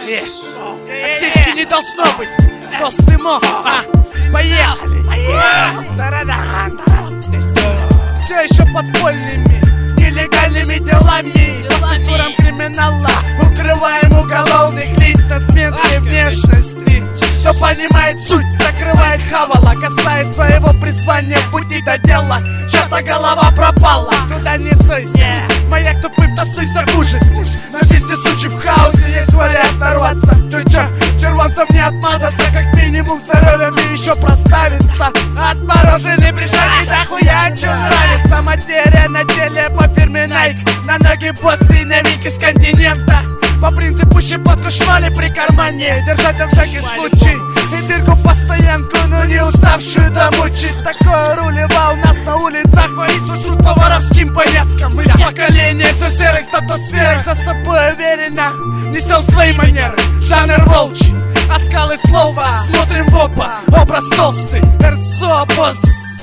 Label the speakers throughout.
Speaker 1: Осечки не должно быть. Просто мог. Поехали. Все еще подпольными, нелегальными делами, по структурам криминала укрываем уголовных лиц на сменской внешности. Кто понимает суть, закрывает хавала, касаясь своего призвания пути до дела. Чья-то голова пропала, куда не сойся. Маяк тупым, тасуйся в ужас. На жизни сучи в хаосе есть вариант нарваться. Чуть-чуть червонцам не отмазаться, как минимум здоровьем и еще проставиться. Отмороженный пришельцы дохуя, чё нравится. Материя на теле по фирме Nike, на ноги боссы новинки с континента. По принципу щепотку шмали при кармане, держать на всякий случай. И дырку по стоянку, но не уставшую домучить. Такое рулево у нас на улицах творится, срут по воровским пометкам. Из поколения все серой стратосферы, за собой уверенно несем свои манеры. Жанр волчий, оскалы слова, смотрим в оба. Образ толстый, РЦО босс.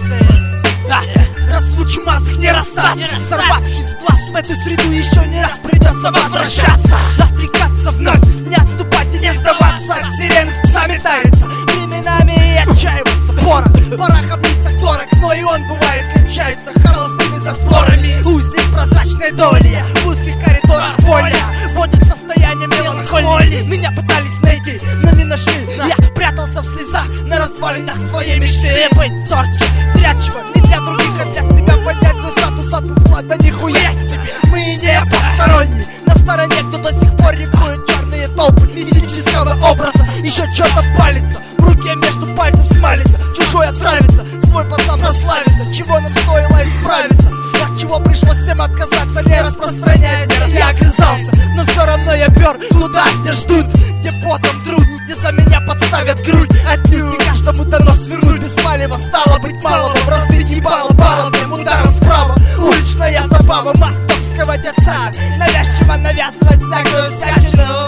Speaker 1: Раз в чумазах не расстаться, сорвавшись в глаз в эту среду, еще не раз придется возвращаться. Отрекаться вновь, не отступать и не сдаваться. От сирены с псами тарится, временами и отчаиваться. Порох в лицах дорог, но и он бывает кончается холостыми затворами. Узник прозрачной доли, в узких коридорах воля вводит состояние меланхолии. Меня пытались найти, но не нашли. Я прятался в слезах на развалинах своей мечты. Быть зорче, зрячего, не для других, а для себя. Поднять свой статус от фуфла, да нихуя себе. Мы не посторонние, на стороне, кто до сих пор рифует черные толпы мистического образа. Еще что-то палится, в руке между пальцев смалится. Чужой отравится, свой пацан прославится. Чего нам стоило исправиться, от чего пришлось всем отказаться, не распространяется. Я огрызался, но все равно я пер туда, где ждут, где потом труд, где за меня подставят грудь. Отнюдь не каждому дано свернуть без палева. Стало быть малого, разбить ебало балловым ударом справа. Уличная забава мастовского деца, навязчиво навязывать всякую всячину.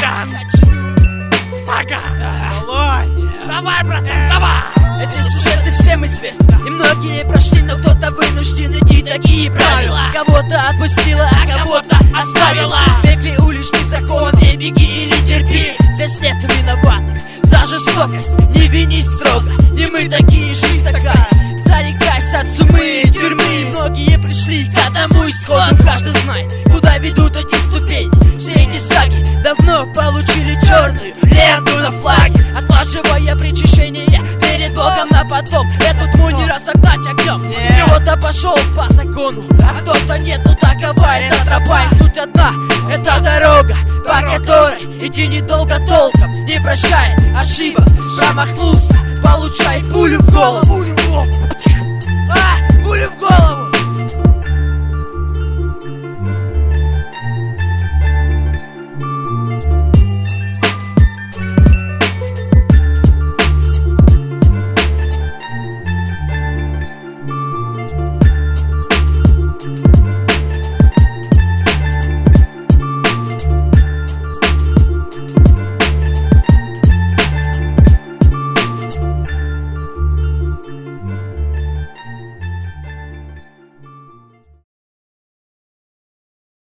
Speaker 1: Сага! Давай, братан, давай!
Speaker 2: Эти сюжеты всем известны, и многие прошли, но кто-то вынужден идти такие правила. Кого-то отпустила, а кого-то оставила. В пекле уличный закон, и беги или терпи. Здесь нет виноватых за жестокость, не вини строго. Не мы такие, жизнь такая. Зарекайся от сумы и тюрьмы. Многие пришли к одному исходу. Каждый знает, куда ведут эти ступени. Все эти саги давно получили черную ленту на флаге, отлаживая причащение перед Богом на потом. Эту тьму не разогнать огнем. Кто-то пошел по закону, а кто-то нет, но такова эта тропа. И суть одна, это дорога, по которой идти недолго толком. Не прощай ошибок, промахнулся, получай пулю в голову.
Speaker 1: Пулю в голову.